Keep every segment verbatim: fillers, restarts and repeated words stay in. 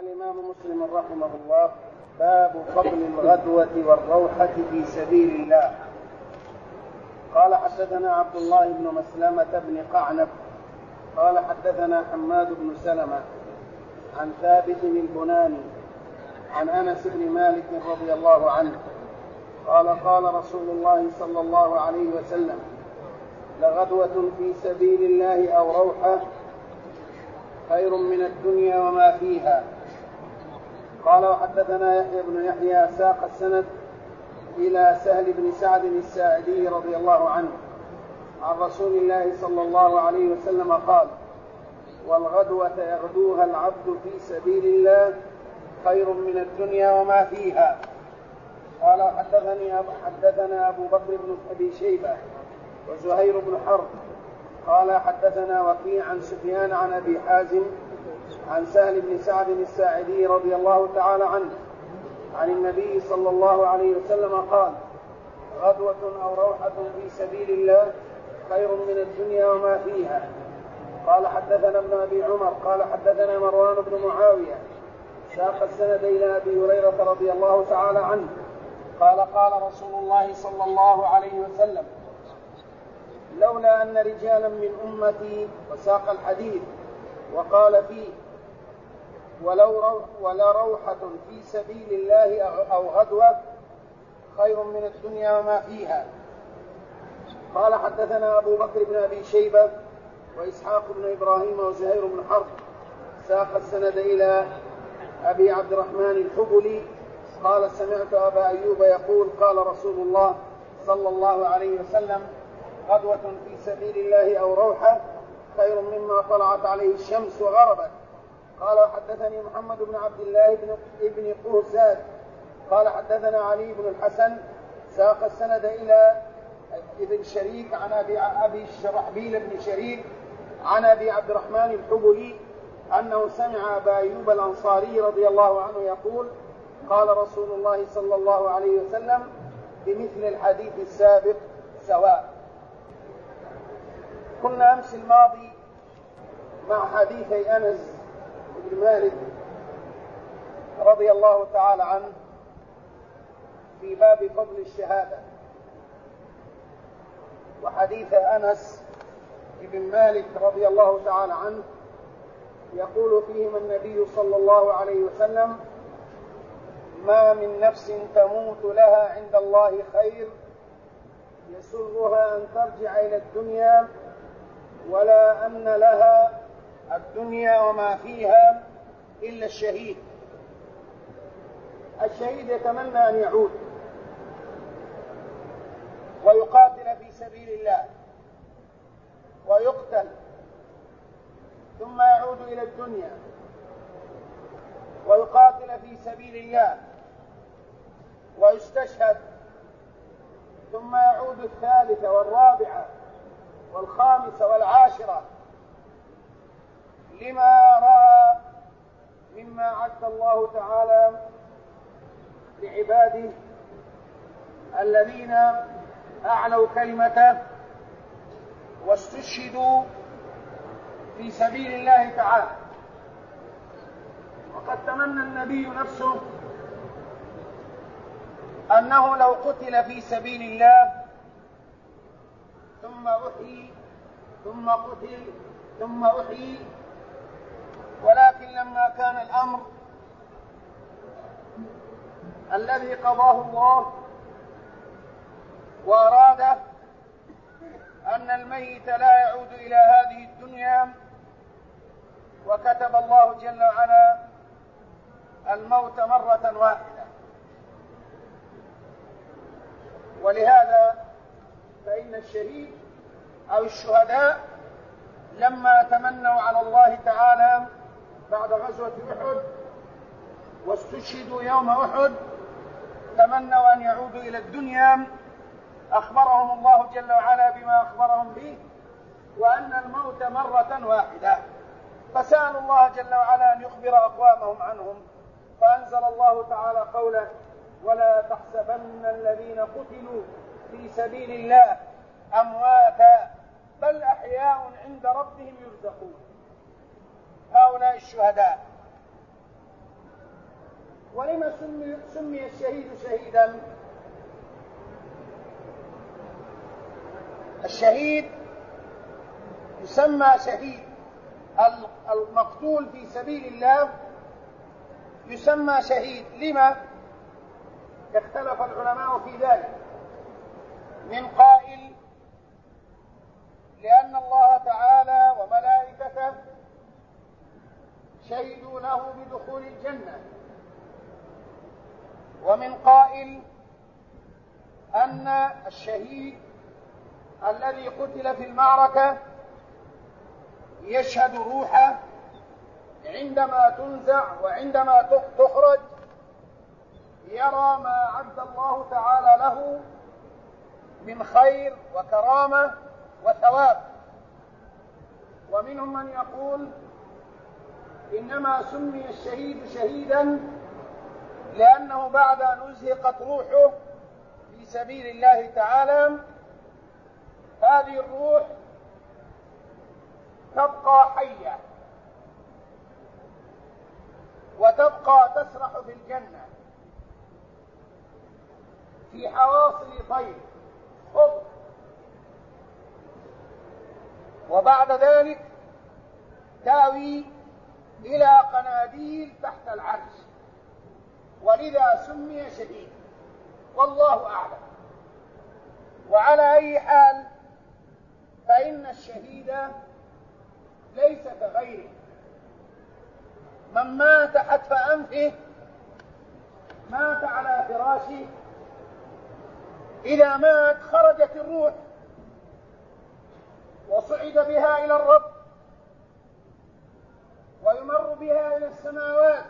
الإمام مسلم رحمه الله: باب فضل الغدوة والروحة في سبيل الله. قال: حدثنا عبد الله بن مسلمة بن قعنب قال: حدثنا حماد بن سلمة عن ثابت البناني عن أنس بن مالك رضي الله عنه قال: قال رسول الله صلى الله عليه وسلم: لغدوة في سبيل الله أو روحة خير من الدنيا وما فيها. قال: وحدثنا يحيى بن يحيى ساق السند إلى سهل بن سعد الساعدي رضي الله عنه عن رسول الله صلى الله عليه وسلم قال: والغدوة يغدوها العبد في سبيل الله خير من الدنيا وما فيها. قال: وحدثني حدثنا أبو بكر بن أبي شيبة وزهير بن حرب قال: حدثنا وكيع عن سفيان عن أبي حازم عن سهل بن سعد الساعدي رضي الله تعالى عنه عن النبي صلى الله عليه وسلم قال: غدوة أو روحة في سبيل الله خير من الدنيا وما فيها. قال: حدثنا ابن أبي عمر قال: حدثنا مروان بن معاوية ساق السند إلى أبي هريرة رضي الله تعالى عنه قال: قال رسول الله صلى الله عليه وسلم: لولا أن رجالا من أمتي، وساق الحديث وقال فيه: ولو روح ولا روحة في سبيل الله أو غدوة خير من الدنيا وما فيها. قال: حدثنا أبو بكر بن أبي شيبة وإسحاق بن إبراهيم وزهير بن حرب ساق السند إلى أبي عبد الرحمن الحبلي قال: سمعت أبا أيوب يقول: قال رسول الله صلى الله عليه وسلم: غدوة في سبيل الله أو روحة خير مما طلعت عليه الشمس وغربت. قال: حدثني محمد بن عبد الله بن ابن قوساد قال: حدثنا علي بن الحسن ساق السند إلى ابن شريك عن أبي, أبي شرحبيل بن شريك عن أبي عبد الرحمن الحبلي أنه سمع أبا أيوب الأنصاري رضي الله عنه يقول: قال رسول الله صلى الله عليه وسلم بمثل الحديث السابق سواء. كنا أمس الماضي مع حديثي أنس بن مالك رضي الله تعالى عنه في باب فضل الشهادة. وحديث أنس بن مالك رضي الله تعالى عنه يقول فيهما النبي صلى الله عليه وسلم: ما من نفس تموت لها عند الله خير يسرها أن ترجع إلى الدنيا ولا أن لها الدنيا وما فيها إلا الشهيد. الشهيد يتمنى أن يعود ويقاتل في سبيل الله ويقتل ثم يعود إلى الدنيا ويقاتل في سبيل الله ويستشهد ثم يعود الثالثة والرابعة والخامسة والعاشرة لما رأى مما عد الله تعالى لعباده الذين أعلوا كلمته واستشهدوا في سبيل الله تعالى. وقد تمنى النبي نفسه أنه لو قتل في سبيل الله ثم أحيي ثم قتل ثم أحيي، ولكن لما كان الأمر الذي قضاه الله وأراد أن الميت لا يعود إلى هذه الدنيا، وكتب الله جل وعلا الموت مرة واحدة. ولهذا فإن الشهيد أو الشهداء لما تمنوا على الله تعالى بعد غزوة أحد واستشهدوا يوم أحد تمنوا أن يعودوا إلى الدنيا، أخبرهم الله جل وعلا بما أخبرهم به وأن الموت مرة واحدة، فسألوا الله جل وعلا أن يخبر أقوامهم عنهم، فأنزل الله تعالى قوله: ولا تحسبن الذين قتلوا في سبيل الله أمواتا بل أحياء عند ربهم يرزقون. هؤلاء الشهداء ولما سمي, سمي الشهيد شهيدا؟ الشهيد يسمى شهيد، المقتول في سبيل الله يسمى شهيد. لما؟ اختلف العلماء في ذلك. من قائل لأن الله تعالى وملائكته شهدوا له بدخول الجنة، ومن قائل أن الشهيد الذي قتل في المعركة يشهد روحه عندما تنزع وعندما تخرج، يرى ما أعد الله تعالى له من خير وكرامة وثواب. ومنهم من يقول إنما سمي الشهيد شهيدا لأنه بعد أن أزهقت روحه في سبيل الله تعالى هذه الروح تبقى حية وتبقى تسرح في الجنة في حواصل طير خضر، وبعد ذلك تاوي إلى قناديل تحت العرش، ولذا سمي شهيد، والله أعلم. وعلى أي حال فإن الشهيد ليس كغيره. من مات حتف أنفه مات على فراشه، إذا مات خرجت الروح وصعد بها إلى الرب ويمر بها إلى السماوات.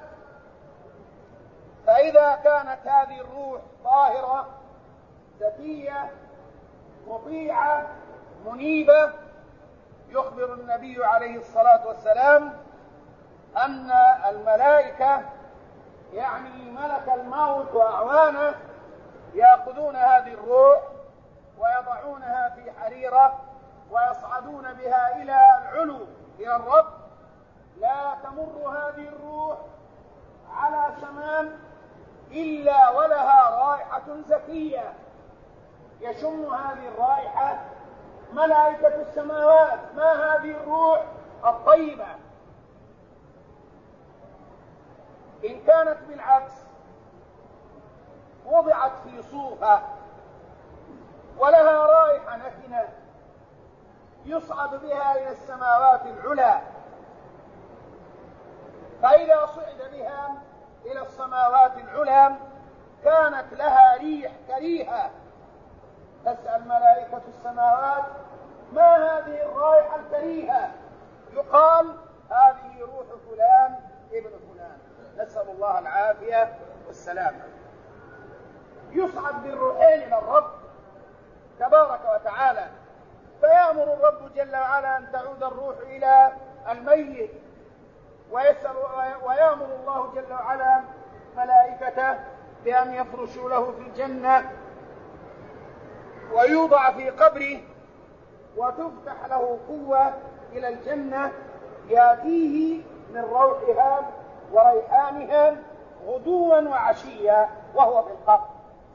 فإذا كانت هذه الروح طاهرة زكية مطيعة منيبة، يخبر النبي عليه الصلاة والسلام أن الملائكة يعني ملك الموت وأعوانه يأخذون هذه الروح ويضعونها في حريرة ويصعدون بها إلى العلو إلى الرب. لا تمر هذه الروح على شمام إلا ولها رائحة زكية، يشم هذه الرائحة ملائكة السماوات. ما هذه الروح الطيبة؟ إن كانت بالعكس وضعت في صوفة ولها رائحة نتنة يصعد بها إلى السماوات العلى، فإذا صعد بها إلى السماوات العلى كانت لها ريح كريهة، تسأل ملائكة السماوات ما هذه الرائحة الكريهة؟ يقال هذه روح فلان ابن فلان، نسأل الله العافية والسلامة. يصعد بالروحين إلى الرب تبارك وتعالى، فيأمر الرب جل وعلا أن تعود الروح إلى الميت، ويسأل ويأمر الله جل وعلا ملائكته بأن يفرشوا له في الجنة ويوضع في قبره وتفتح له قوة إلى الجنة يأتيه من روحها وريحانها غدوا وعشيا وهو في القبر.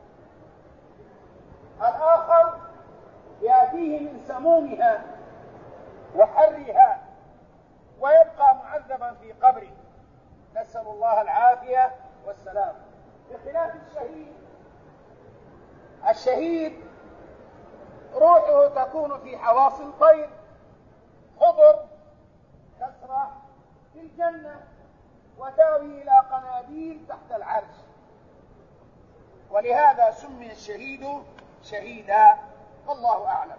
الآخر يأتيه من سمومها وحرها ويبقى معذبا في قبره، نسأل الله العافية والسلام. بخلاف الشهيد، الشهيد روحه تكون في حواصل طير خضر تسرح في الجنة وتاوي إلى قناديل تحت العرش، ولهذا سمي الشهيد شهيدا، والله أعلم.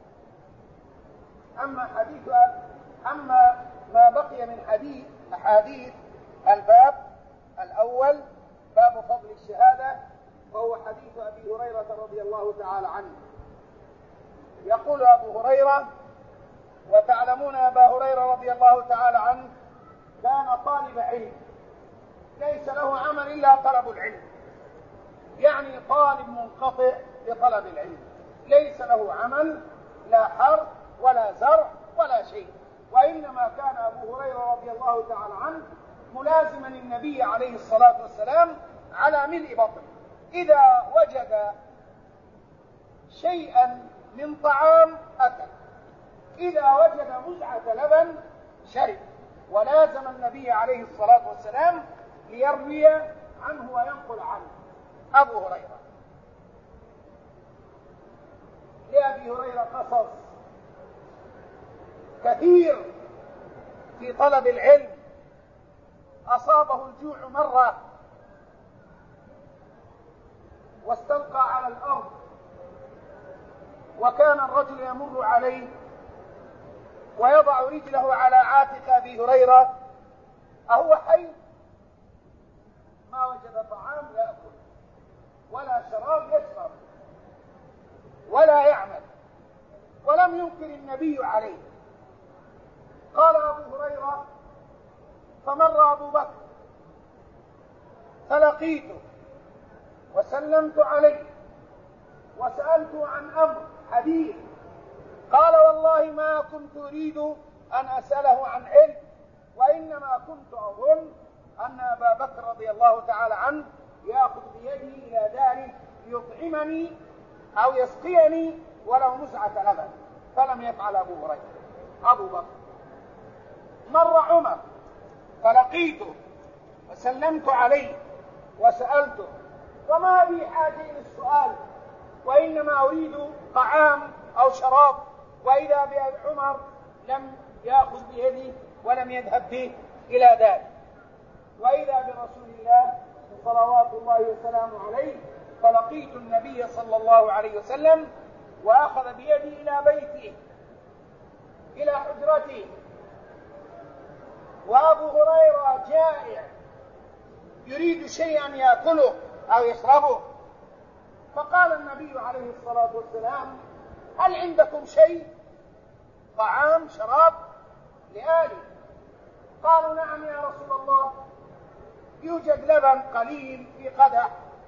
أما حديث أما ما بقي من حديث أحاديث الباب الأول باب فضل الشهادة، وهو حديث أبي هريرة رضي الله تعالى عنه. يقول أبو هريرة، وتعلمون أبا هريرة رضي الله تعالى عنه كان طالب علم ليس له عمل إلا طلب العلم، يعني طالب منقطع لطلب العلم، ليس له عمل لا حرث ولا زرع ولا شيء، وإنما كان أبو هريرة رضي الله تعالى عنه ملازما النبي عليه الصلاة والسلام على ملء بطنه. إذا وجد شيئا من طعام أكل، إذا وجد مزعة لبن شرب، ولازم النبي عليه الصلاة والسلام ليروي عنه وينقل عنه. أبو هريرة، لأبي هريرة قصص كثير في طلب العلم. أصابه الجوع مرة واستلقى على الأرض، وكان الرجل يمر عليه ويضع رجله على عاتق أبي هريرة، أهو حي؟ ما وجد طعام يأكل ولا شراب يشرب ولا يعمل، ولم ينكر النبي عليه. قال أبو هريرة: فمر أبو بكر فلقيته وسلمت عليه وسألته عن أمر حديث. قال: والله ما كنت أريد أن أسأله عن علم، وإنما كنت أظن أن أبا بكر رضي الله تعالى عنه يأخذ بيدي إلى داره ليطعمني أو يسقيني ولو مزعة لبن، فلم يفعل أبو هريرة. أبو بكر. مر عمر فلقيته وسلمت عليه وسألته، وما بي حاجة إلى السؤال، وإنما أريد طعام أو شراب، وإذا بعمر لم يأخذ بيدي ولم يذهب به إلى داره. وإذا برسول الله صلوات الله وسلامه عليه فلقيت النبي صلى الله عليه وسلم وأخذ بيدي إلى بيته إلى حجرته، وأبو هريرة جائع يريد شيئا يأكله أو يشربه، فقال النبي عليه الصلاة والسلام: هل عندكم شيء؟ طعام شراب لآله؟ قالوا: نعم يا رسول الله، يوجد لبن قليل في قدح.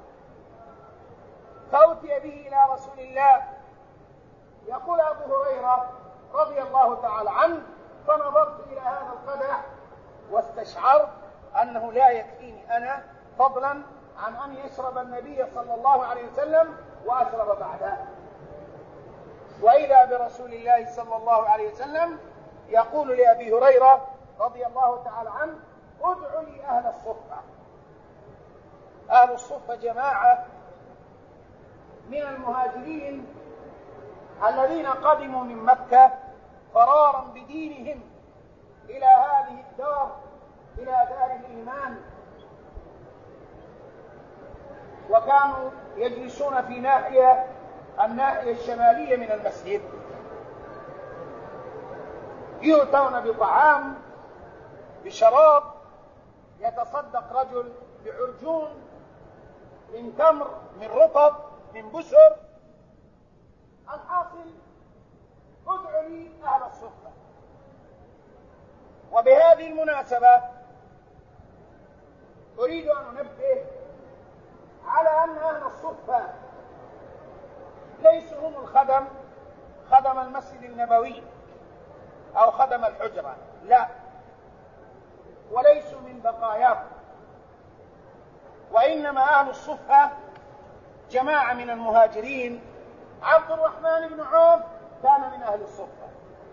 فأتي به إلى رسول الله. يقول أبو هريرة رضي الله تعالى عنه: فنظرت إلى هذا القدح واستشعرت أنه لا يكفيني أنا، فضلا عن أن يشرب النبي صلى الله عليه وسلم وأشرب بعده. وإذا برسول الله صلى الله عليه وسلم يقول لأبي هريرة رضي الله تعالى عنه: ادعوا لي أهل الصفة. أهل الصفة جماعة من المهاجرين الذين قدموا من مكة فرارا بدينهم إلى هذه الدار، إلى دار الإيمان، وكانوا يجلسون في ناحية الناحية الشمالية من المسجد، يؤتون بطعام بشراب، يتصدق رجل بعرجون من تمر من رطب من بسر. الحاصل: ادعوا لي أهل الصفة. وبهذه المناسبة أريد أن أنبه على أن أهل الصفة ليسوا هم الخدم، خدم المسجد النبوي أو خدم الحجرة، لا، وليسوا من بقاياه، وإنما أهل الصفة جماعة من المهاجرين. عبد الرحمن بن عوف كان من أهل الصفة.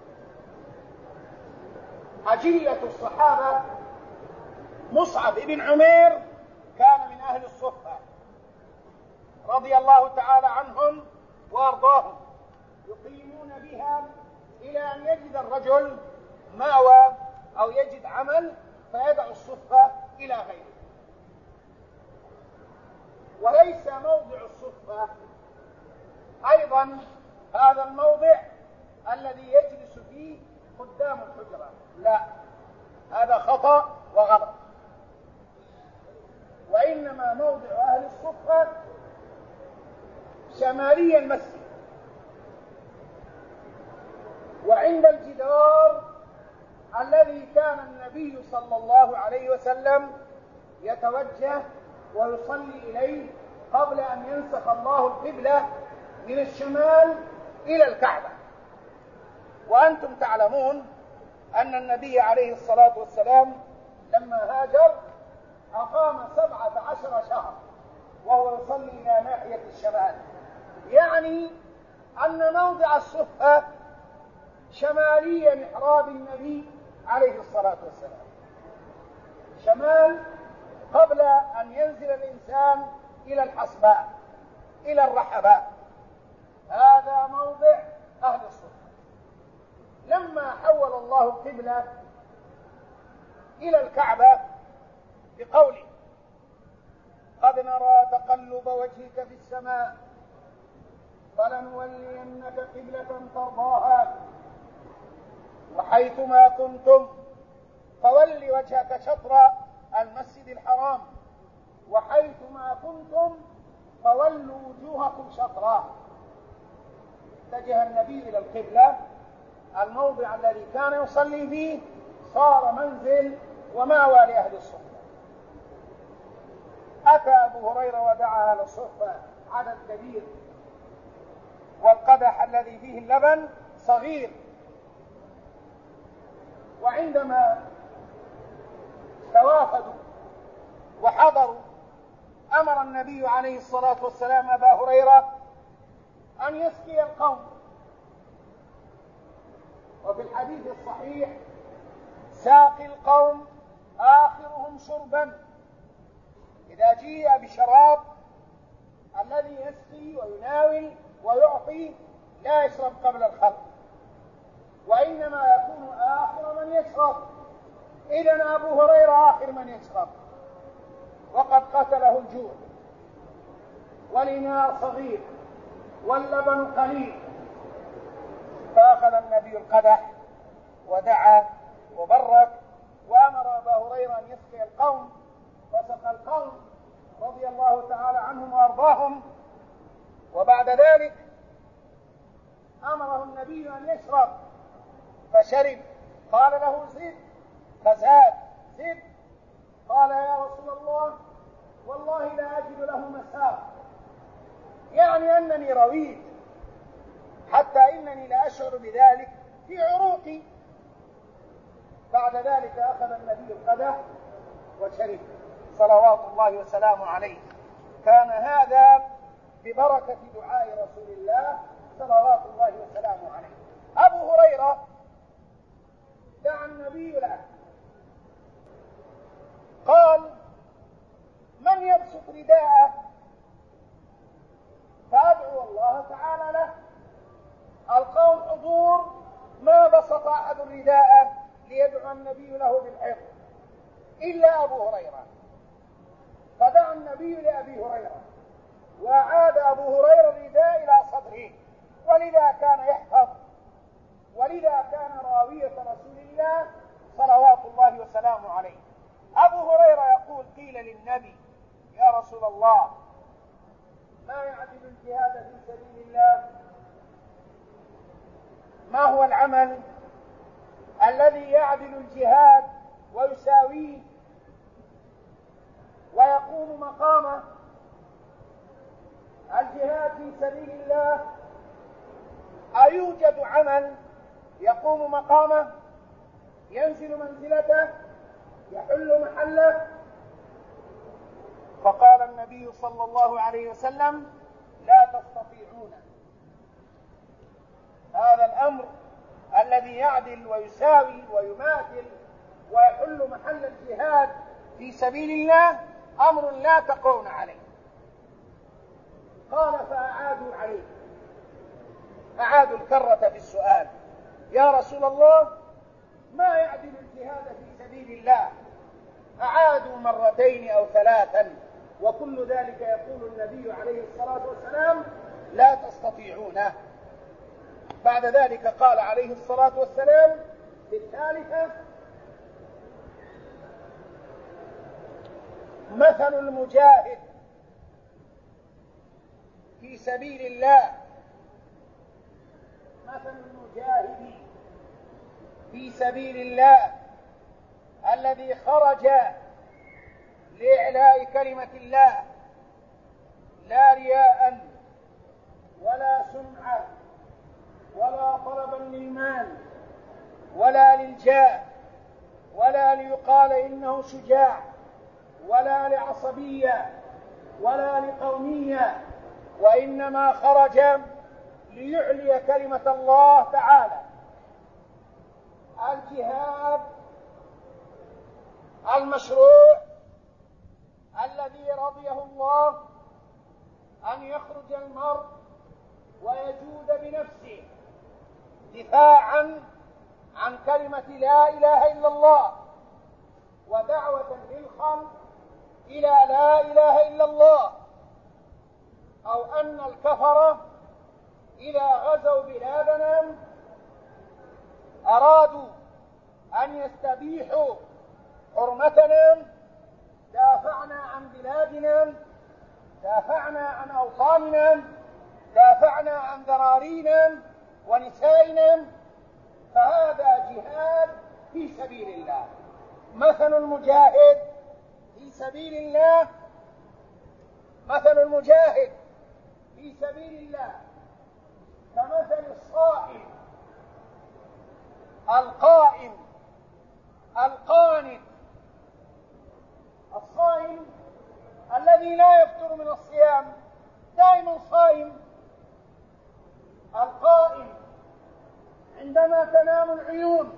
أجلة الصحابة مصعب بن عمير كان من أهل الصفة رضي الله تعالى عنهم وأرضاهم، يقيمون بها إلى أن يجد الرجل مأوى أو يجد عمل فيدع الصفة إلى غيره. وليس موضع الصفة أيضا هذا الموضع الذي يجلس فيه قدام الحجرة، لا، هذا خطأ وغلط. وإنما موضع أهل الصفة شمالي المسجد، وعند الجدار الذي كان النبي صلى الله عليه وسلم يتوجه ويصلي إليه قبل أن ينسخ الله القبلة من الشمال إلى الكعبة. وأنتم تعلمون أن النبي عليه الصلاة والسلام لما هاجر أقام سبعة عشر شهر وهو يصلي إلى ناحية الشمال، يعني أن موضع الصفة شمالي محراب النبي عليه الصلاة والسلام، شمال قبل أن ينزل الإنسان إلى الحصباء إلى الرحباء، هذا موضع أهل الصفة. لما حول الله القبلة إلى الكعبة بقوله قد نرى تقلب وجهك في السماء فلنولينك قبلة ترضاها وحيثما كنتم فول وجهك شطر المسجد الحرام وحيثما كنتم فولوا وجوهكم شطرا. اتجه النبي إلى القبلة، الموضع الذي كان يصلي فيه صار منزل ومأوى لأهل الصفة. أتى أبو هريرة ودعا أهل الصفة عدد كبير، والقدح الذي فيه اللبن صغير، وعندما توافدوا وحضروا أمر النبي عليه الصلاة والسلام أبا هريرة أن يسقي القوم. وفي الحديث الصحيح ساقي القوم آخرهم شربا، إذا جيء بشراب الذي يسقي ويناول ويعطي لا يشرب قبل الخلق، وإنما يكون آخر من يشرب. إذن أبو هريرة آخر من يشرب، وقد قتله الجوع والإناء صغير واللبن قليل، فأخذ النبي القدح ودعا وبرك وأمر أبا هريرة أن يسقي القوم، فسقى القوم رضي الله تعالى عنهم وأرضاهم. وبعد ذلك أمره النبي أن يشرب فشرب، قال له زد فزاد زد، قال يا رسول الله والله لا أجد له مساق، يعني أنني رويت حتى إنني لا أشعر بذلك في عروقي. بعد ذلك أخذ النبي القدح وشرب صلوات الله وسلامه عليه. كان هذا ببركة دعاء رسول الله صلوات الله وسلامه عليه. أبو هريرة دعا النبي له، قال من يبسط رداءه فأدعو الله تعالى له. القوم حضور، ما بسط أحد رداءه ليدعو النبي له بالحفظ إلا أبو هريرة، فدعا النبي لأبي هريرة وأعاد أبو هريرة الرداء إلى صدره، ولذا كان يحفظ، ولذا كان راوية رسول الله صلوات الله وسلامه عليه. أبو هريرة يقول قيل للنبي يا رسول الله ما يعدل الجهاد في سبيل الله؟ ما هو العمل الذي يعدل الجهاد ويساويه ويقوم مقامه؟ الجهاد في سبيل الله أيوجد عمل يقوم مقامه، ينزل منزلته، يحل محله؟ فقال النبي صلى الله عليه وسلم لا تستطيعون. هذا الأمر الذي يعدل ويساوي ويماثل ويحل محل الجهاد في سبيل الله أمر لا تقون عليه. قال فأعادوا عليه، أعادوا الكرة بالسؤال يا رسول الله ما يعدل الجهاد في سبيل الله؟ أعادوا مرتين أو ثلاثا، وكل ذلك يقول النبي عليه الصلاة والسلام لا تستطيعونه. بعد ذلك قال عليه الصلاة والسلام في الثالثة مثل المجاهد في سبيل الله، مثل المجاهد في سبيل الله الذي خرج لإعلاء كلمة الله لا رياء ولا سمعة ولا طلبا للمال ولا للجاه، ولا ليقال إنه شجاع، ولا لعصبية، ولا لقومية، وإنما خرج ليعلي كلمة الله تعالى. الجهاد المشروع الذي رضيه الله أن يخرج المرء ويجود بنفسه دفاعا عن كلمة لا إله إلا الله ودعوة للخلق إلى لا إله إلا الله، أو أن الكفرة إذا غزوا بلادنا أرادوا أن يستبيحوا حرمتنا، دافعنا عن بلادنا، دافعنا عن أوطاننا، دافعنا عن ذرارينا ونسائنا، فهذا جهاد في سبيل الله. مثل المجاهد في سبيل الله مثل المجاهد في سبيل الله كمثل الصائم القائم القانت. الصائم الذي لا يفتر من الصيام، دائما صائم. القائم عندما تنام العيون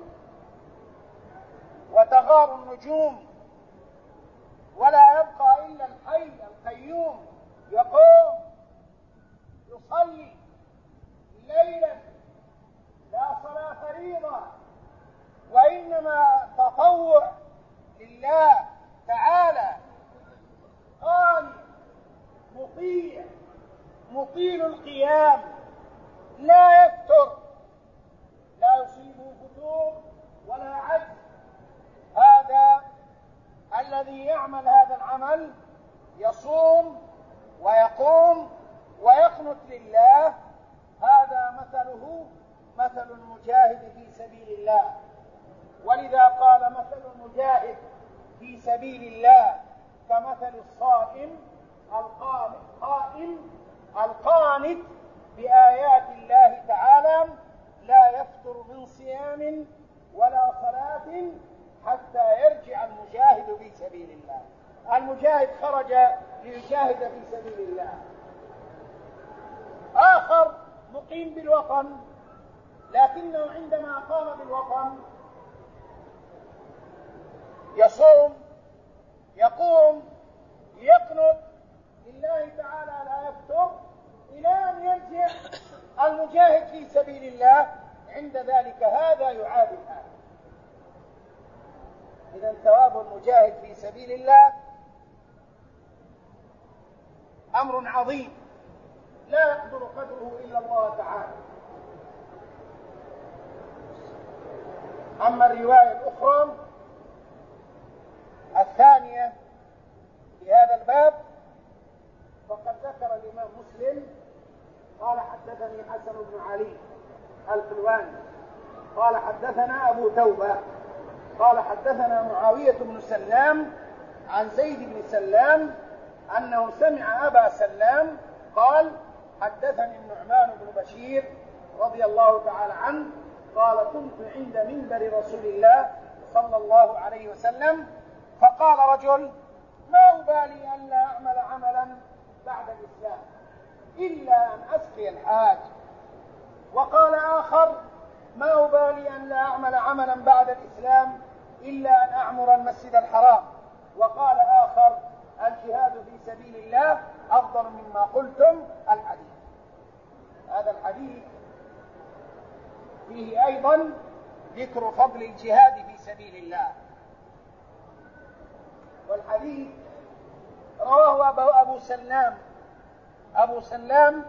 وتغار النجوم ولا يبقى إلا الحي القيوم يقوم يصلي ليلا، لا صلاة فريضة وإنما تطوع لله تعالى، قال مطيع مطيل القيام، لا يفتر، لا يصيبه فتور ولا عجز. هذا الذي يعمل هذا العمل يصوم ويقوم ويقنت لله، هذا مثله مثل المجاهد في سبيل الله. ولذا قال مثل المجاهد في سبيل الله كمثل الصائم القائم القانت بآيات الله تعالى، لا يفتر من صيام ولا صلاة حتى يرجع المجاهد في سبيل الله. المجاهد خرج ليجاهد في سبيل الله. آخر مقيم بالوطن، لكنه عندما قام بالوطن يصوم يقوم يقنت لله تعالى، لا يفتر إلى أن يرجع المجاهد في سبيل الله. عند ذلك هذا يعادل هذا. إذن ثواب المجاهد في سبيل الله أمر عظيم لا يقدر قدره إلا الله تعالى. أما الرواية الأخرى الثانية في هذا الباب فقد ذكر الإمام مسلم قال حدثني حسن بن علي الحلواني قال حدثنا أبو توبة قال حدثنا معاوية بن سلام عن زيد بن سلام أنه سمع أبا سلام قال حدثني النعمان بن بشير رضي الله تعالى عنه قال كنت عند منبر رسول الله صلى الله عليه وسلم فقال رجل ما أبالي أن لا أعمل عملا بعد الإسلام إلا أن أسقي الحاج. وقال آخر ما أبالي أن لا أعمل عملا بعد الإسلام إلا أن أعمر المسجد الحرام. وقال آخر الجهاد في سبيل الله أفضل مما قلتم الحديث. هذا الحديث فيه أيضا ذكر فضل الجهاد في سبيل الله. والحديث رواه أبو, أبو سلام أبو سلام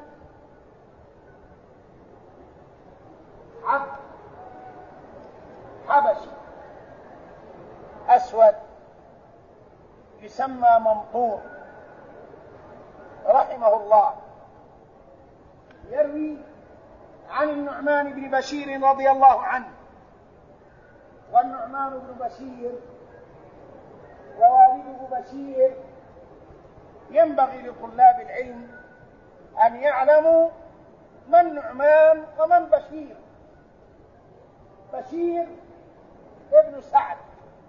عبد حبشي أسود يسمى منطور رحمه الله، يروي عن النعمان بن بشير رضي الله عنه. والنعمان بن بشير ووالده بشير ينبغي لطلاب العلم أن يعلموا من نعمان ومن بشير. بشير ابن سعد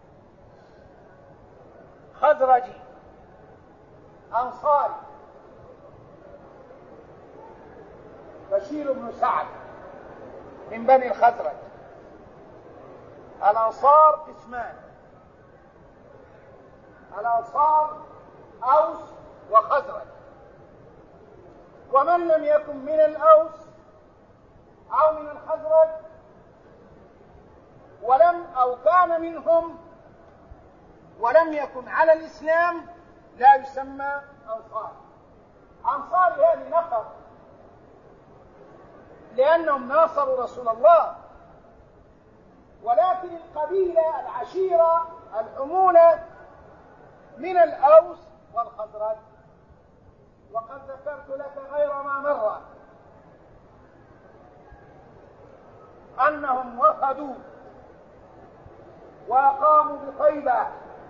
خزرجي أنصاري بشير بن سعد من بني الخزرج. الأنصار قسمان: الأنصار أوس وخزرج، ومن لم يكن من الأوس أو من الخزرج ولم أو كان منهم ولم يكن على الإسلام لا يسمى أنصار. أنصار هذه لقب لأنهم ناصروا رسول الله، ولكن القبيلة العشيرة الحمولة من الأوس والخزرج. وقد ذكرت لك غير ما مر أنهم وفدوا وأقاموا بطيبة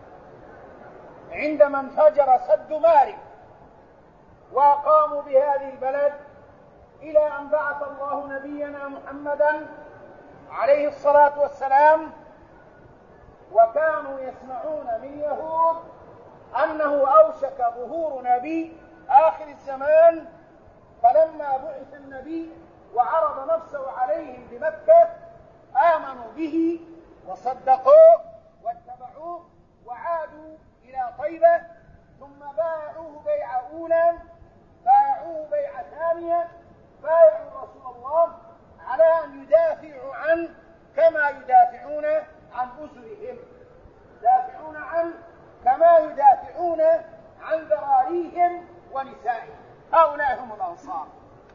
عندما انفجر سد مارب، وأقاموا بهذه البلد إلى أن بعث الله نبينا محمدا عليه الصلاة والسلام. وكانوا يسمعون من يهود أنه أوشك ظهور نبي آخر الزمان، فلما بعث النبي وعرض نفسه عليهم بمكة آمنوا به وصدقوه واتبعوه وعادوا إلى طيبة، ثم بايعوه بيعة أولى، بايعوه بيعة ثانية، بايعوا رسول الله على أن يدافعوا عنه كما يدافعون عن أسرهم، يدافعون عنه كما يدافعون عن ذراريهم ونسائهم. هؤلاء هم الأنصار.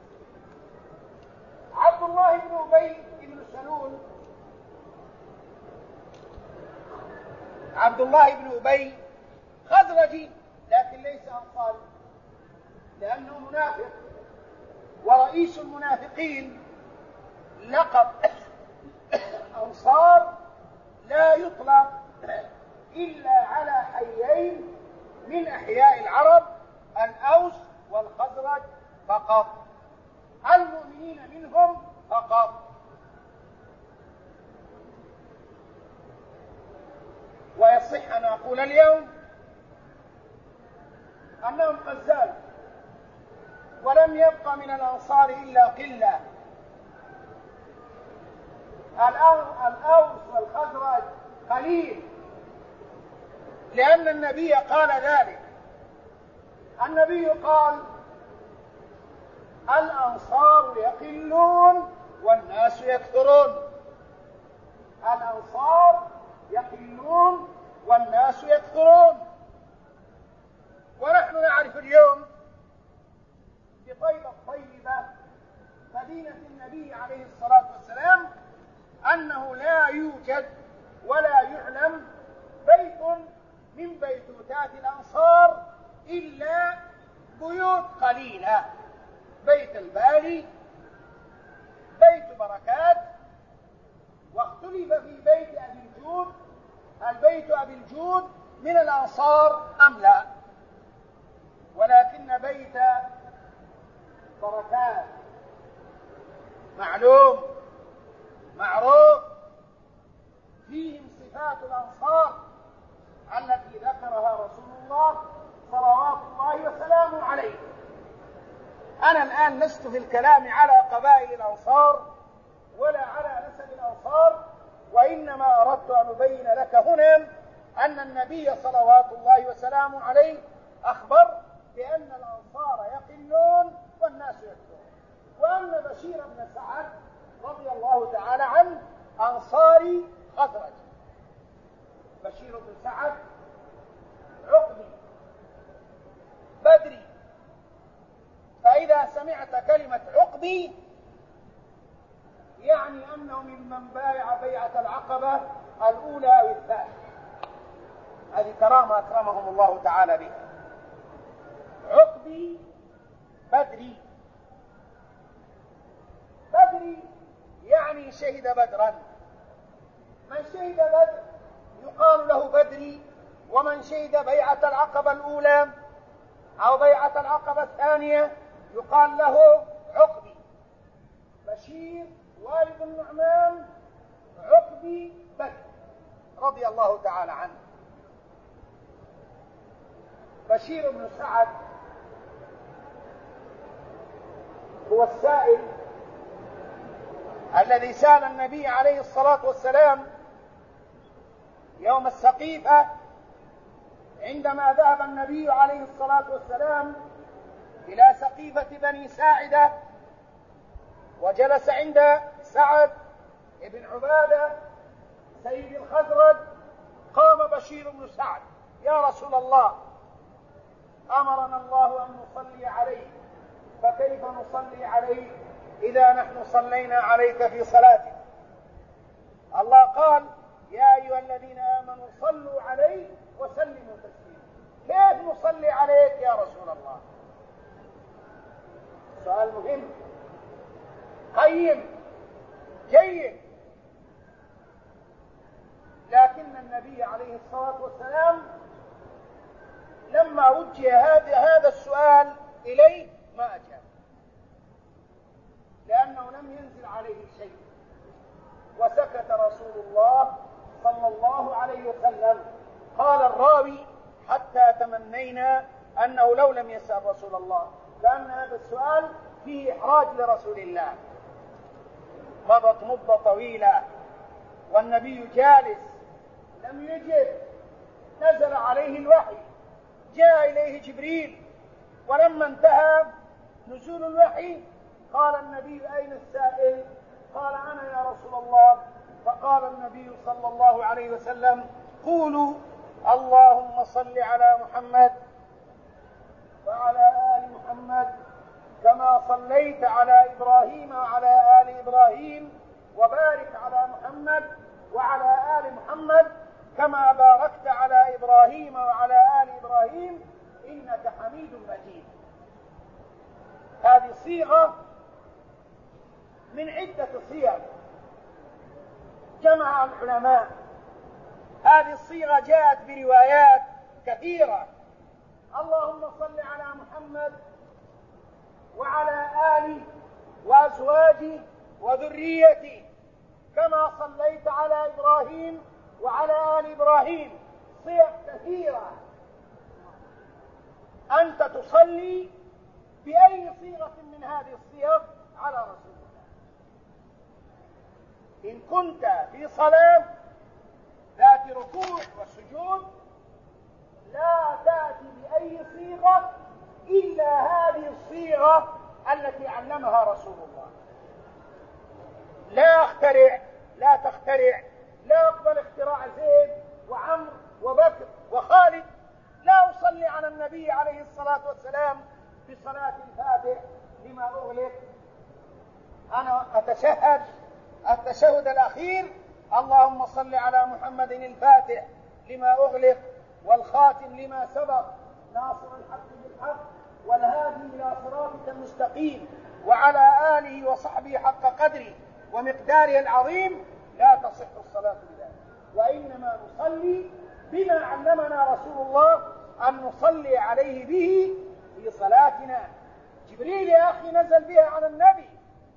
عبد الله بن أبي بن سلول عبد الله بن أبي خزرجي لكن ليس أنصاري، لأنه منافق، ورئيس المنافقين. لقب أنصار لا يطلق إلا على حيين من أحياء العرب: الأوس والخزرج فقط، المؤمنين منهم فقط. ويصح أن أقول اليوم أنهم قد زالوا، ولم يبق من الأنصار إلا قلة. الأوس والخزرج قليل، لأن النبي قال ذلك. النبي قال: الأنصار يقلون والناس يكثرون. الأنصار يقلون والناس يكثرون. ونحن نعرف اليوم بطيبة الطيبة مدينة النبي عليه الصلاة والسلام أنه لا يوجد ولا يعلم بيت من بيتوتات الأنصار إلا بيوت قليلة: بيت البالي، بيت بركات، واختلف في بيت أبي الجود، هل بيت أبي الجود من الأنصار أم لا؟ ولكن بيت بركات معلوم معروف، فيهم صفات الأنصار التي ذكرها رسول الله صلوات الله وسلامه عليه. أنا الآن لست في الكلام على قبائل الأنصار ولا على نسب الأنصار، وإنما أردت أن أبين لك هنا أن النبي صلوات الله وسلامه عليه أخبر بأن الأنصار يقلون والناس يكثرون، وأن بشير بن سعد رضي الله تعالى عنه أنصاري خزرج. بشير بن سعد عقبي بدري، فإذا سمعت كلمة عقبي يعني أنه ممن بايع بيعة العقبة الأولى والثانية. هذه كرامة أكرمهم الله تعالى بها. عقبي بدري، بدري يعني شهد بدرا. من شهد بدر يقال له بدري، ومن شهد بيعة العقبة الأولى أو بيعة العقبة الثانية يقال له عقبي. بشير والد النعمان عقبي بدر رضي الله تعالى عنه. بشير بن سعد هو السائل الذي سأل النبي عليه الصلاة والسلام يوم السقيفة عندما ذهب النبي عليه الصلاة والسلام إلى سقيفة بني ساعدة وجلس عند سعد بن عبادة سيد الخزرج. قام بشير بن سعد: يا رسول الله، أمرنا الله أن نصلي عليه، فكيف نصلي عليه إذا نحن صلينا عليك في صلاتك؟ الله قال: يا أيها الذين آمنوا صلوا عليه وسلموا تسليما. كيف نصلي عليك يا رسول الله؟ سؤال مهم قيم جيد. لكن النبي عليه الصلاة والسلام لما وجه هذا هذا السؤال إليه ما أجاب، لأنه لم ينزل عليه شيء، وسكت رسول الله صلى الله عليه وسلم. قال الراوي: حتى تمنينا أنه لو لم يسأل رسول الله، لأن هذا السؤال فيه إحراج لرسول الله. مضت مدة طويلة والنبي جالس لم يجب، نزل عليه الوحي، جاء إليه جبريل، ولما انتهى نزول الوحي قال النبي: أين السائل؟ قال: أنا يا رسول الله. فقال النبي صلى الله عليه وسلم: قولوا اللهم صل على محمد وعلى آل محمد كما صليت على إبراهيم وعلى آل إبراهيم، وبارك على محمد وعلى آل محمد كما باركت على إبراهيم وعلى آل إبراهيم إنك حميد مجيد. هذه صيغة من عدة صيغ جمع العلماء. هذه الصيغة جاءت بروايات كثيرة: اللهم صل على محمد وعلى آله وأزواجه وذريته كما صليت على إبراهيم وعلى آل إبراهيم. صيغ كثيرة. أنت تصلي بأي صيغة من هذه الصيغ على رسول الله. إن كنت في صلاة ذات ركوع وسجود لا تأتي بأي صيغة إلا هذه الصيغة التي علمها رسول الله. لا اخترع، لا تخترع، لا أقبل اختراع زيد وعمر وبكر وخالد. لا أصلي على النبي عليه الصلاة والسلام بصلاة الفاتح لما أغلق. أنا أتشهد التشهد الأخير: اللهم صل على محمد الفاتح لما أغلق والخاتم لما سبق ناصر الحق بالحق والهادي إلى صراطك المستقيم وعلى آله وصحبه حق قدره ومقداره العظيم. لا تصح الصلاة بذلك، وإنما نصلي بما علمنا رسول الله أن نصلي عليه به في صلاتنا. جبريل يا أخي نزل بها على النبي.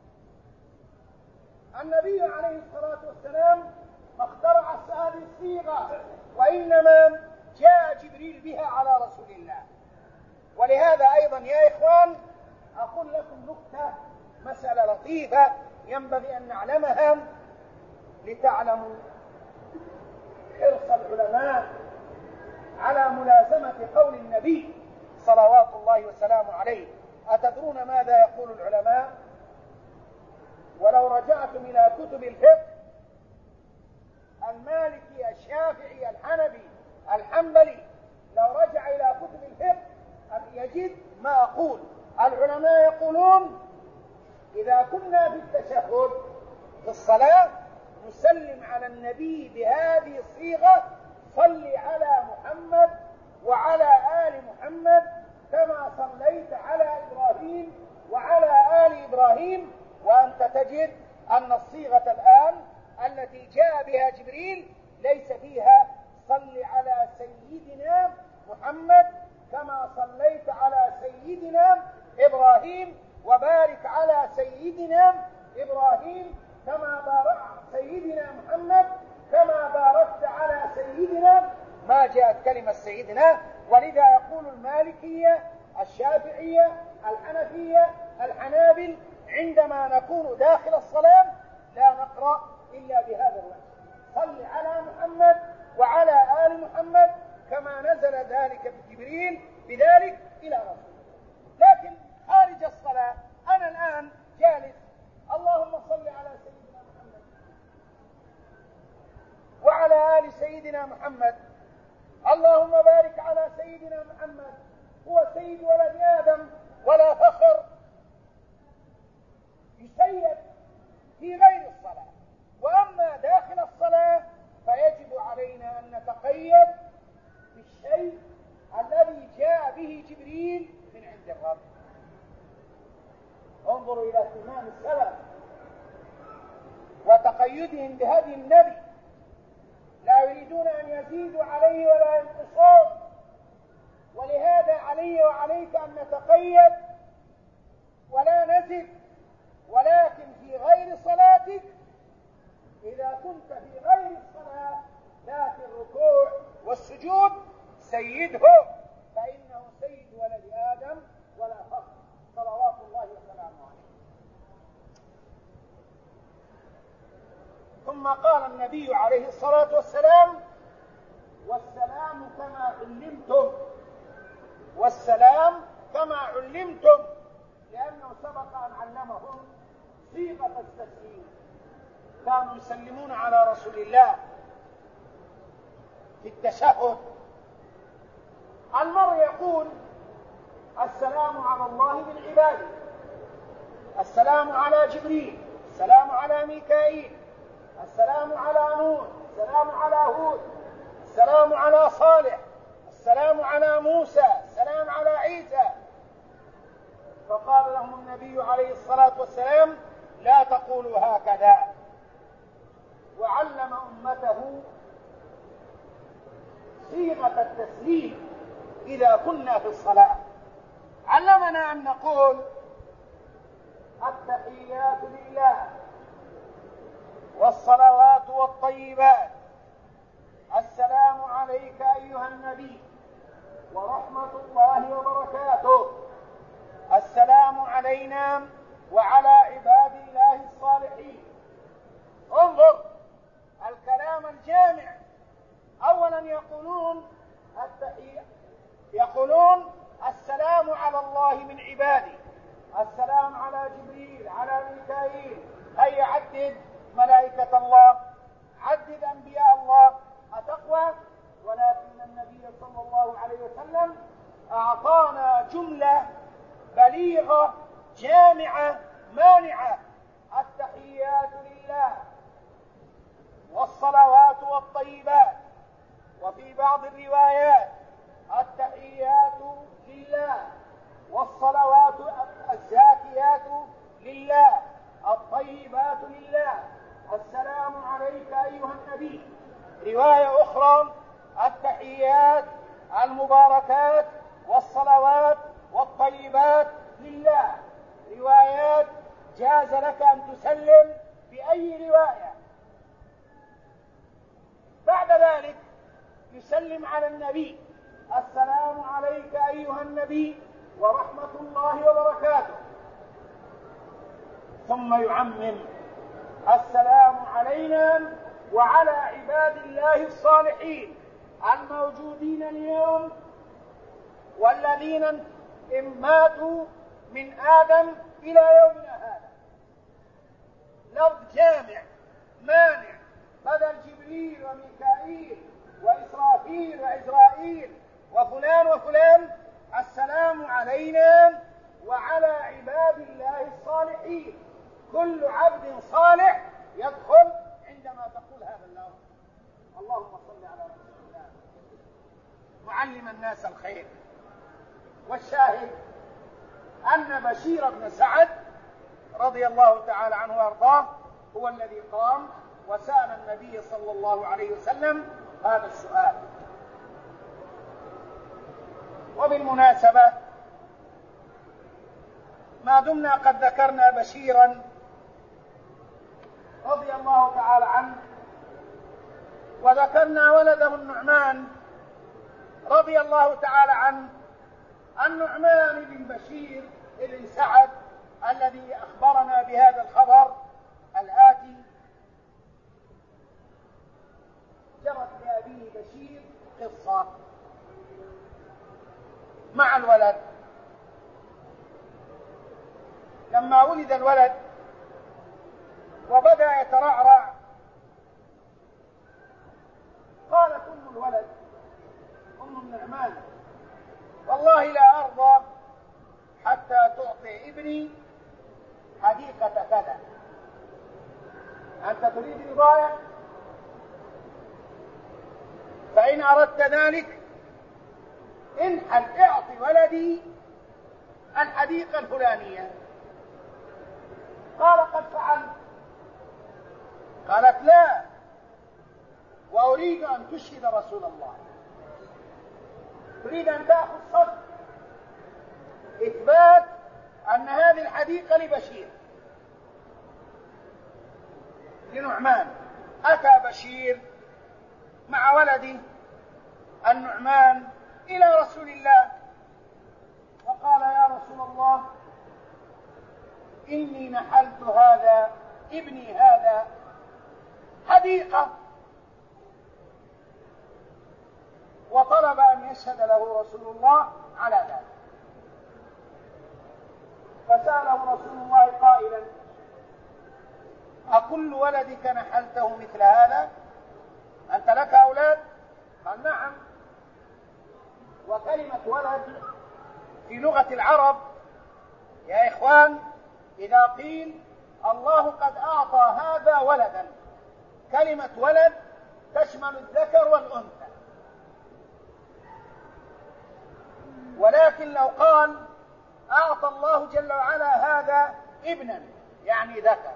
النبي عليه الصلاة والسلام ما اخترع هذه الصيغة، وإنما جاء جبريل بها على رسول الله. ولهذا أيضا يا إخوان أقول لكم نكتة، مسألة لطيفة ينبغي أن نعلمها لتعلموا حرص العلماء على ملازمة قول النبي صلوات الله وسلامه عليه. أتدرون ماذا يقول العلماء؟ ولو رجعتم إلى كتب الفقه المالكي الشافعي الحنبي الحنبلي، لو رجع إلى كتب الفقه يجد ما أقول. العلماء يقولون: إذا كنا في التشهد في الصلاة نسلم على النبي بهذه الصيغة: صل على محمد وعلى آل محمد كما صليت على إبراهيم وعلى آل إبراهيم. وأنت تجد أن الصيغة الآن التي جاء بها جبريل ليس فيها صل على سيدنا محمد كما صليت على سيدنا إبراهيم وبارك على سيدنا إبراهيم كما بارك سيدنا محمد كما باركت على سيدنا. ما جاءت كلمة سيدنا ولذا يقول المالكية الشافعية الحنفية الحنابل عندما نكون داخل الصلاة لا نقرأ إلا بهذا الوجه: صل على محمد وعلى آل محمد كما نزل ذلك بجبريل بذلك إلى رسول. لكن خارج الصلاة أنا الآن جالس، اللهم صل على سيدنا محمد وعلى آل سيدنا محمد، اللهم بارك على سيدنا محمد، هو سيد ولد آدم ولا فخر، يسيد في غير الصلاة. وأما داخل الصلاة فيجب علينا أن نتقيد بالشيء الذي جاء به جبريل من عند الرب. انظروا إلى اهتمام السلف وتقيدهم بهدي النبي، لا يريدون أن يزيدوا عليه ولا ينقصون. ولهذا علي وعليك أن نتقيد ولا نزد، ولكن في غير صلاتك إذا كنت في غير الصلاة لا في الركوع والسجود سيده، فإنه سيد ولد آدم ولا فخر، صلوات الله وسلامه عليه. ثم قال النبي عليه الصلاة والسلام: والسلام كما علمتم، والسلام كما علمتم، لأنه سبق أن علمهم صيغة التسليم. كانوا يسلمون على رسول الله في التشهد. المرء يقول: السلام على الله من عباده، السلام على جبريل، السلام على ميكائيل، السلام على نوح، السلام على هود، السلام على صالح، السلام على موسى، السلام على عيسى. فقال لهم النبي عليه الصلاة والسلام: لا تقولوا هكذا. وعلم أمته صيغة التسليم إذا كنا في الصلاة. علمنا أن نقول: التحيات لله والصلوات والطيبات، السلام عليك أيها النبي ورحمة الله وبركاته، السلام علينا وعلى عباد الله الصالحين. انظر الكلام الجامع. أولا يقولون التحية، يقولون السلام على الله من عباده، السلام على جبريل، على ميكائيل، هيا عدد ملائكة الله، عدد أنبياء الله، أتقوى. ولكن النبي صلى الله عليه وسلم أعطانا جملة بليغة جامعة مانعة: التحيات لله والصلوات والطيبات. وفي بعض الروايات: التحيات لله والصلوات الزاكيات لله، الطيبات لله، السلام عليك أيها النبي. رواية أخرى: التحيات المباركات والصلوات والطيبات لله. روايات جاز لك أن تسلم بأي رواية. بعد ذلك يسلم على النبي: السلام عليك أيها النبي ورحمة الله وبركاته. ثم يعمم: السلام علينا وعلى عباد الله الصالحين الموجودين اليوم والذين إن ماتوا من آدم إلى يومنا هذا. لفظ جامع مانع، بدل جبريل وميكائيل وإسرافيل وإزرائيل وفلان وفلان. السلام علينا وعلى عباد الله الصالحين. كل عبد صالح يدخل عندما تقول هذا اللفظ. اللهم صل على رسول الله معلم الناس الخير. والشاهد أن بشير بن سعد رضي الله تعالى عنه وارضاه هو الذي قام وسأل النبي صلى الله عليه وسلم هذا السؤال. وبالمناسبة ما دمنا قد ذكرنا بشيرا رضي الله تعالى عنه وذكرنا ولده النعمان، رضي الله تعالى عنه النعمان بن بشير بن سعد الذي أخبرنا بهذا الخبر الآتي: جرت لأبيه بشير قصة مع الولد. لما ولد الولد وبدأ يترعرع قالت أم الولد أم النعمان: والله لا أرضى حتى تعطي ابني حديقة كذا. أنت تريد رضاية؟ فإن أردت ذلك انحل اعطي ولدي الحديقة الفلانية. قال: قد فعلت. قالت: لا، وأريد أن تشهد رسول الله. تريد أن تأخذ صدق إثبات أن هذه الحديقة لبشير لنعمان. أتى بشير مع ولده النعمان إلى رسول الله وقال: يا رسول الله، إني نحلت هذا ابني هذا حديقة، وطلب أن يشهد له رسول الله على ذلك. فسأله رسول الله قائلا: أكل ولدك نحلته مثل هذا؟ أنت لك أولاد؟ قال: نعم. وكلمة ولد في لغة العرب يا إخوان إذا قيل الله قد أعطى هذا ولدا، كلمة ولد تشمل الذكر والأنثى. ولكن لو قال أعطى الله جل وعلا هذا ابنا يعني ذكر،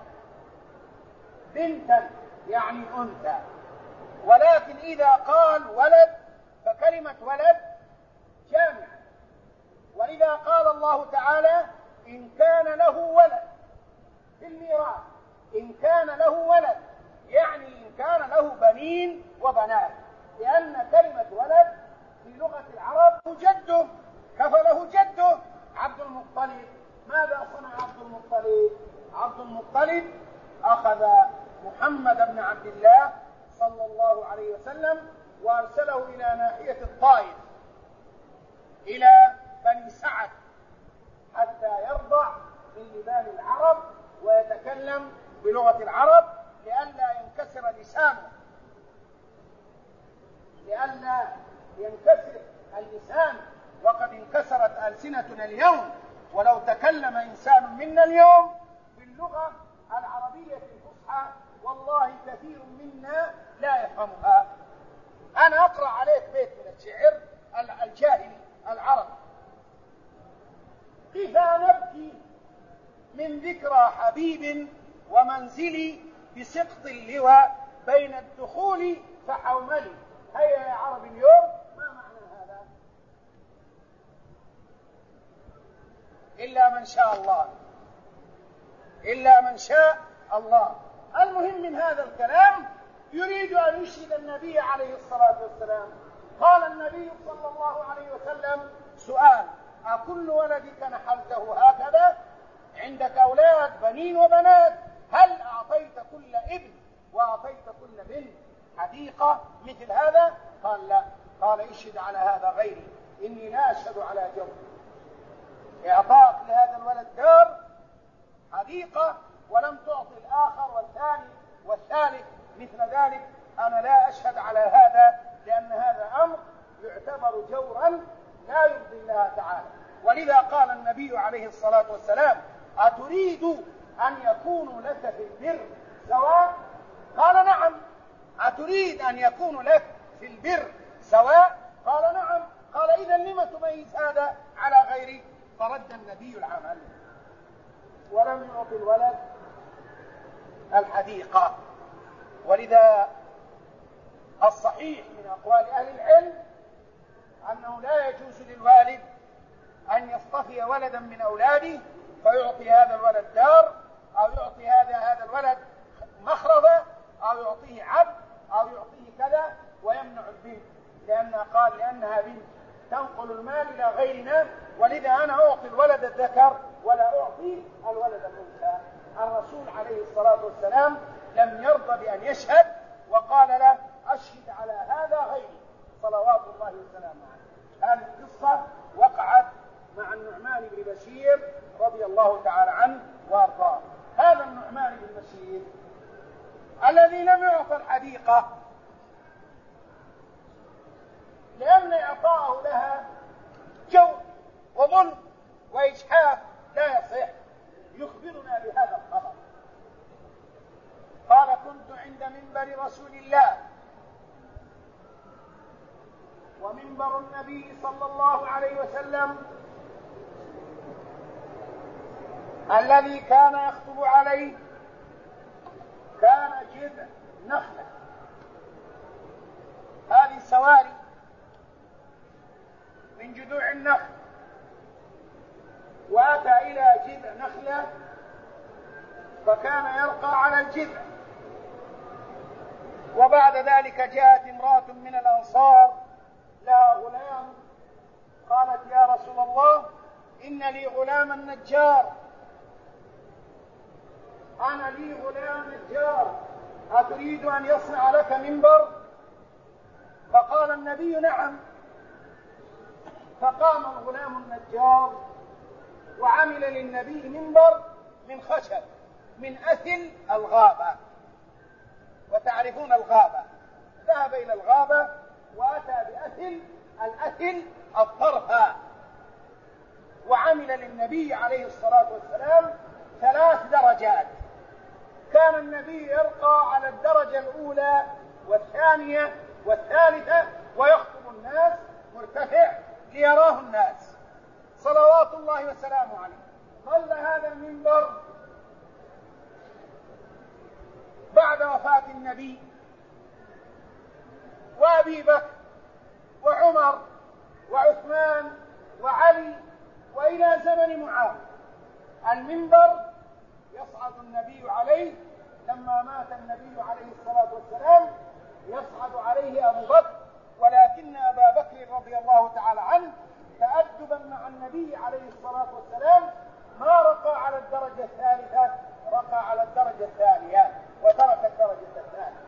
بنتا يعني أنثى. ولكن إذا قال ولد فكلمة ولد جامع. ولذا قال الله تعالى: إن كان له ولد في الميراث، إن كان له ولد يعني إن كان له بنين وبنات، لأن كلمة ولد في لغة العرب جده، كفله جده عبد المطلب. ماذا صنع عبد المطلب؟ عبد المطلب أخذ محمد بن عبد الله صلى الله عليه وسلم وأرسله إلى ناحية الطائف إلى بني سعد حتى يرضع من لبان العرب ويتكلم بلغة العرب لئلا ينكسر لسانه، لئلا ينكسر اللسان. وقد انكسرت ألسنتنا اليوم، ولو تكلم إنسان منا اليوم باللغة العربية الفصحى والله كثير منا لا يفهمها. أنا أقرأ عليك بيت من الشعر الجاهلي العربي: إذا نبكي من ذكرى حبيب ومنزلي بسقط اللواء بين الدخول فحوملي. هيا يا عرب اليوم، ما معنى هذا؟ إلا من شاء الله، إلا من شاء الله. المهم من هذا الكلام يريد أن يشهد النبي عليه الصلاة والسلام. قال النبي صلى الله عليه وسلم: سؤال: أكل ولدك نحلته هكذا؟ عندك أولاد بنين وبنات، هل أعطيت كل ابن وأعطيت كل بنت حديقة مثل هذا؟ قال: لا. قال: اشهد على هذا غيري، إني لا أشهد على جور. إعطاك لهذا الولد دار حديقة ولم تعطي الآخر والثاني والثالث مثل ذلك، أنا لا أشهد على هذا، لأن هذا أمر يعتبر جورا لا يرضي الله تعالى. ولذا قال النبي عليه الصلاة والسلام: أتريد أن يكون لك في البر سواء؟ قال: نعم. أتريد أن يكون لك في البر سواء؟ قال: نعم. قال: إذن لم تميز هذا على غيره؟ فرد النبي العمل ولم يعطي الولد الحديقة. ولذا الصحيح من أقوال أهل العلم أنه لا يجوز للوالد أن يصطفي ولدا من أولاده فيعطي هذا الولد دار، أو يعطي هذا هذا الولد مخربة، أو يعطيه عبد، أو يعطيه كذا ويمنع البنت. لأنها قال لأنها بنت تنقل المال إلى غيرنا، ولذا أنا أعطي الولد الذكر ولا أعطي الولد الأنثى. الرسول عليه الصلاة والسلام لم يرضى بأن يشهد، وقال له أشهد على هذا غيري صلوات الله وسلامه عليه. هذه القصة وقعت مع النعمان بن بشير رضي الله تعالى عنه وارضاه. هذا النعمان بن بشير الذي لم يعطى الحديقة لأن إعطاءه لها جو وظلم وإجحاف لا يصح، يخبرنا بهذا الخبر. قال كنت عند منبر رسول الله، ومنبر النبي صلى الله عليه وسلم الذي كان يخطب عليه كان جذع نخلة. هذه سواري من جذوع النخل، وأتى إلى جذع نخلة فكان يرقى على الجذع. وبعد ذلك جاءت امرأة من الأنصار لها غلام، قالت يا رسول الله إن لي غلاما نجار، أنا لي غلام نجار أتريد أن يصنع لك منبر؟ فقال النبي نعم. فقام الغلام النجار وعمل للنبي منبر من خشب من أثل الغابة، وتعرفون الغابة، ذهب إلى الغابة وأتى بأثل الأثل الطرفة، وعمل للنبي عليه الصلاة والسلام ثلاث درجات. كان النبي يرقى على الدرجة الأولى والثانية والثالثة ويخطب الناس مرتفع ليراه الناس صلوات الله وسلامه عليه. ظل هذا المنبر بعد وفاة النبي وأبي بكر وعمر وعثمان وعلي وإلى زمن معاوية. المنبر يصعد النبي عليه، لما مات النبي عليه الصلاة والسلام يصعد عليه أبو بكر، ولكن أبا بكر رضي الله تعالى عنه تأدبا مع النبي عليه الصلاة والسلام ما رقى على الدرجة الثالثة، رقى على الدرجة الثانية وترك الدرجة الثانية.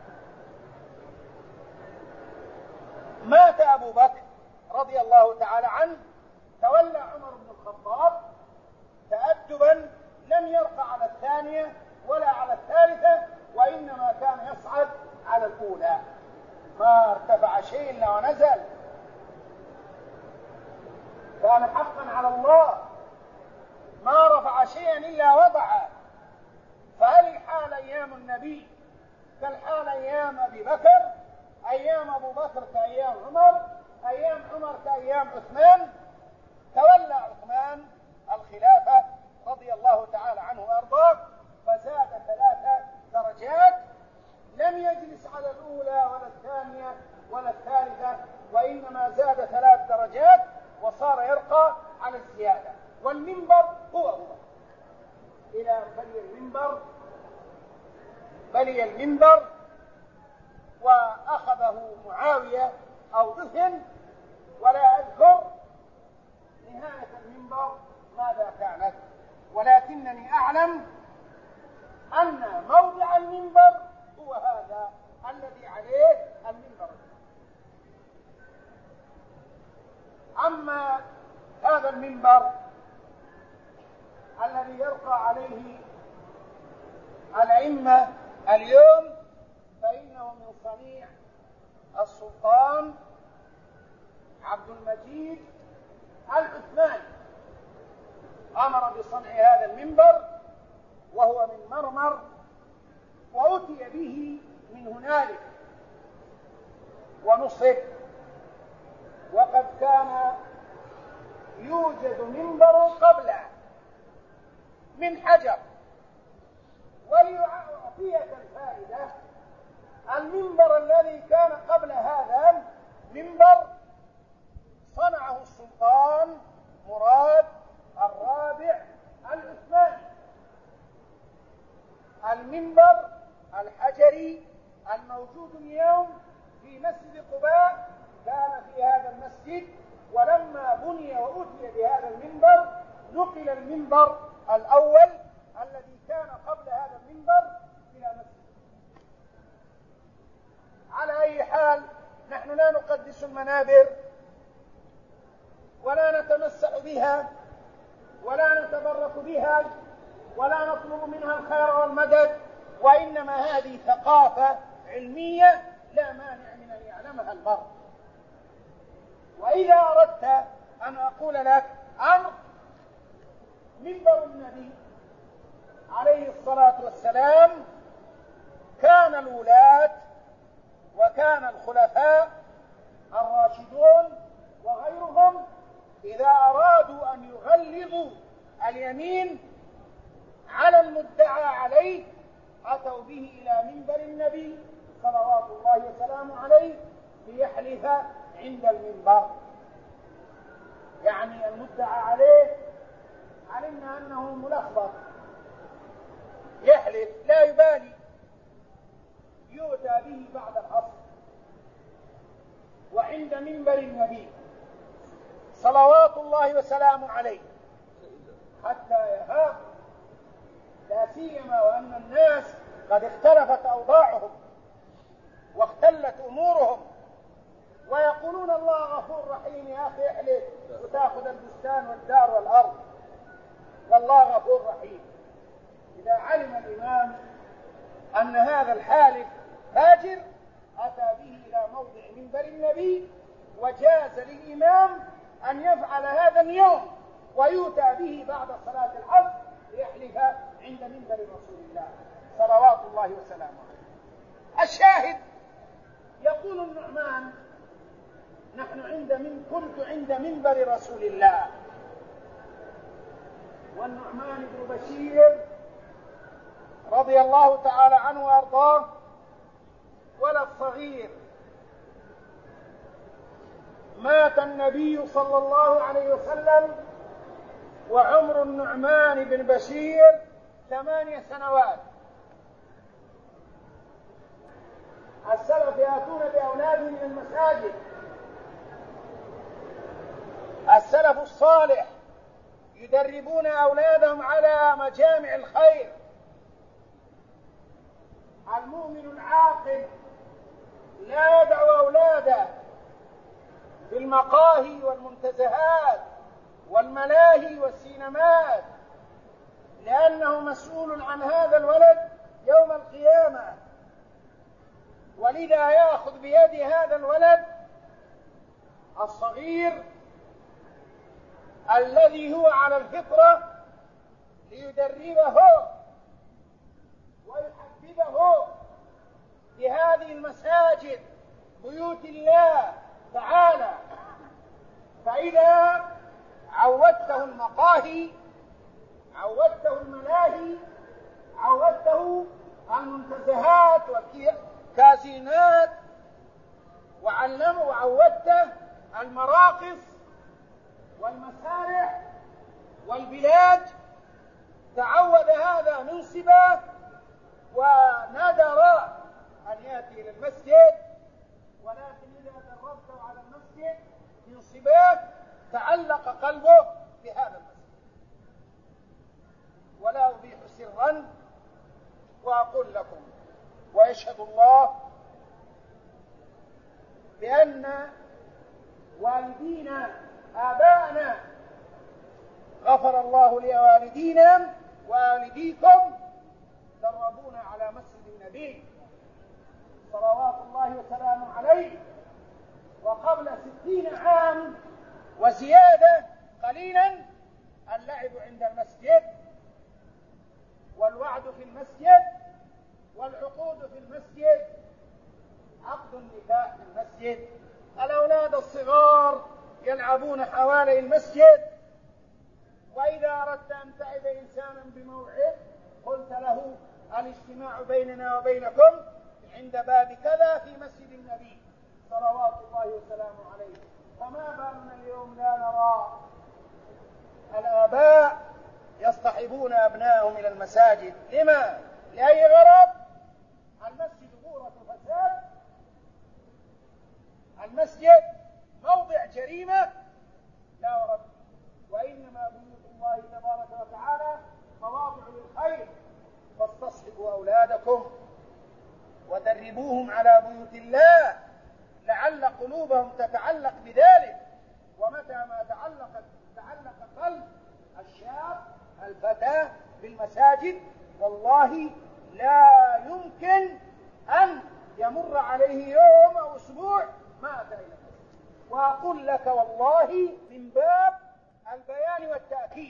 مات أبو بكر رضي الله تعالى عنه، تولى عمر بن الخطاب تأدبا لم يرقى على الثانية ولا على الثالثة، وإنما كان يصعد على الأولى، ما ارتفع شيء إلا ونزل، كان حقا على الله، ما رفع شيئا إلا وضعه. فهل الحال أيام النبي كالحال أيام أبي بكر؟ أيام أبو بكر كأيام عمر؟ أيام عمر كأيام عثمان؟ تولى عثمان الخلافة رضي الله تعالى عنه وأرضاه، فزاد ثلاث درجات، لم يجلس على الأولى ولا الثانية ولا الثالثة، وإنما زاد ثلاث درجات وصار يرقى على الزيادة. والمنبر هو هو إلى أن بلي المنبر بلي المنبر وأخذه معاوية أو دفن، ولا أذكر نهاية المنبر ماذا كانت، ولكنني أعلم أن موضع المنبر هو هذا الذي عليه المنبر. أما هذا المنبر الذي يرقى عليه الأئمة اليوم فإنه من صنيع السلطان عبد المجيد العثماني، أمر بصنع هذا المنبر وهو من مرمر، وأتي به من هنالك ونصب. وقد كان يوجد منبر قبله من حجر. وليعطيك الفائدة، المنبر الذي كان قبل هذا منبر صنعه السلطان مراد الرابع العثماني. المنبر الحجري الموجود اليوم في مسجد قباء كان في هذا المسجد، ولما بني وأتي بهذا المنبر نقل المنبر الأول الذي كان قبل هذا المنبر إلى مسجد. على أي حال نحن لا نقدس المنابر ولا نتمسح بها ولا نتبرك بها ولا نطلب منها الخير والمدد، وإنما هذه ثقافة علمية لا مانع من أن يعلمها المرء. وإذا أردت أن أقول لك أمر، منبر النبي عليه الصلاة والسلام كان الولاة وكان الخلفاء الراشدون وغيرهم إذا أرادوا أن يغلظوا اليمين على المدعى عليه أتوا به إلى منبر النبي صلوات الله وسلامه عليه ليحلف عند المنبر. يعني المدعى عليه علمنا أنه ملخبط يحلف لا يبالي، يؤتى به بعد العصر وعند منبر النبي صلوات الله وسلامه عليه حتى يهاب، لا سيما وأن الناس قد اختلفت أوضاعهم واختلت أمورهم، ويقولون الله غفور رحيم، يا أخي احلف وتأخذ البستان والدار والأرض، والله غفور رحيم. إذا علم الإمام أن هذا الحالف فاجر أتى به إلى موضع منبر النبي، وجاز للإمام أن يفعل هذا اليوم ويؤتى به بعد صلاة العصر ليحلف عند منبر رسول الله صلوات الله وسلامه عليه. الشاهد يقول النعمان نحن عند من كنت عند منبر رسول الله، والنعمان بن بشير رضي الله تعالى عنه وارضاه ولد صغير، مات النبي صلى الله عليه وسلم وعمر النعمان بن بشير ثمانية سنوات. السلف يأتون بأولادهم من المساجد، السلف الصالح يدربون أولادهم على مجامع الخير. المؤمن العاقل لا يدعو أولاده في المقاهي والمنتزهات والملاهي والسينمات، لأنه مسؤول عن هذا الولد يوم القيامة، ولذا يأخذ بيد هذا الولد الصغير الذي هو على الفطرة ليدربه ويحببه بهذه المساجد بيوت الله تعالى. فإذا عودته المقاهي، عودته الملاهي، عودته المنتزهات والكازينات، وعلمه وعودته المراقص والمسارح والبلاد، تعود هذا من صباه وندر أن يأتي إلى المسجد، ولكن إذا دربته على المسجد من صباه تعلق قلبه بهذا المسجد. ولا أبيح سرا وأقول لكم ويشهد الله بأن والدينا آباءنا غفر الله لوالدينا ووالديكم دربونا على مسجد النبي صلوات الله وسلامه عليه، وقبل ستين عام وزيادة قليلا اللعب عند المسجد والوعد في المسجد والعقود في المسجد، عقد النكاح في المسجد، الأولاد الصغار يلعبون حوالي المسجد. وإذا أردت أن تعد إنسانا بموعد قلت له الاجتماع بيننا وبينكم عند باب كذا في مسجد النبي صلوات الله وسلامه عليه. فما بالنا اليوم لا نرى الآباء يصطحبون أبنائهم إلى المساجد. لما؟ لأي غرض؟ المسجد بورة فساد، المسجد موضع جريمة؟ لا ورب، وإنما بيوت الله تبارك وتعالى مواضع للخير. فاستصحبوا أولادكم ودربوهم على بيوت الله لعل قلوبهم تتعلق بذلك. ومتى ما تعلق تعلق قلب الشاب الفتاة بالمساجد والله لا يمكن أن يمر عليه يوم أو أسبوع ما أتى إلى المسجد. وأقول لك والله من باب البيان والتأكيد